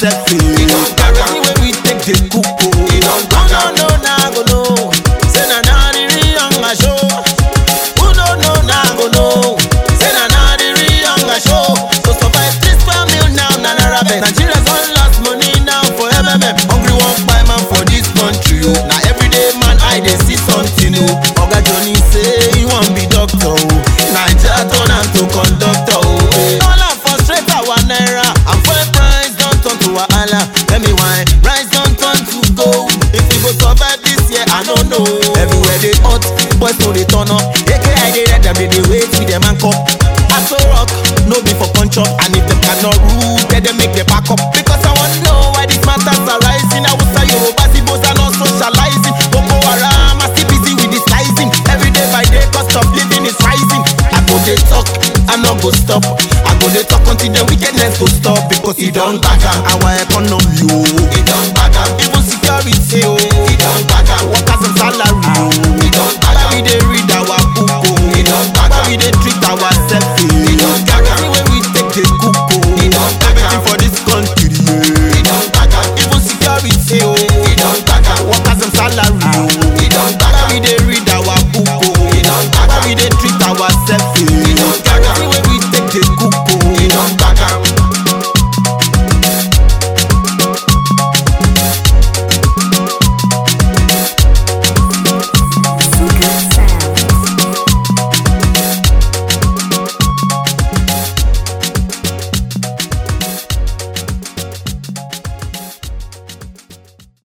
selfie. Anyway we take the cook. No, nah, go no. Say na the real young show. Who no, nah, go no. Say na the real young show. So survive this family now, nana rabbit. Nigerians don't lost money now for MMM. Hungry won't buy man for this country. Now everyday man I dey see something. Oga Johnny say he won't be doctor. Niger turn am to conductor. All am frustrate our naira. And fuel price don't turn to wahala. Tell me why rice don't turn to gold. If we go survive this year, I don't know. Everywhere they hot, boys no they turn up. AKI they red, they wait with them and cup. I so rock, no be for punch up. And if them cannot rule, then they make the back up. Because I want to know why these matters are rising. I would say Yoruba Sibos are not socializing. Boko Haram are still busy with disguising. Every day by day, cost of living is rising. I go they talk, I not go stop. I go they talk until the wickedness go stop. Because it don't back up our economy, it don't back up. Even security,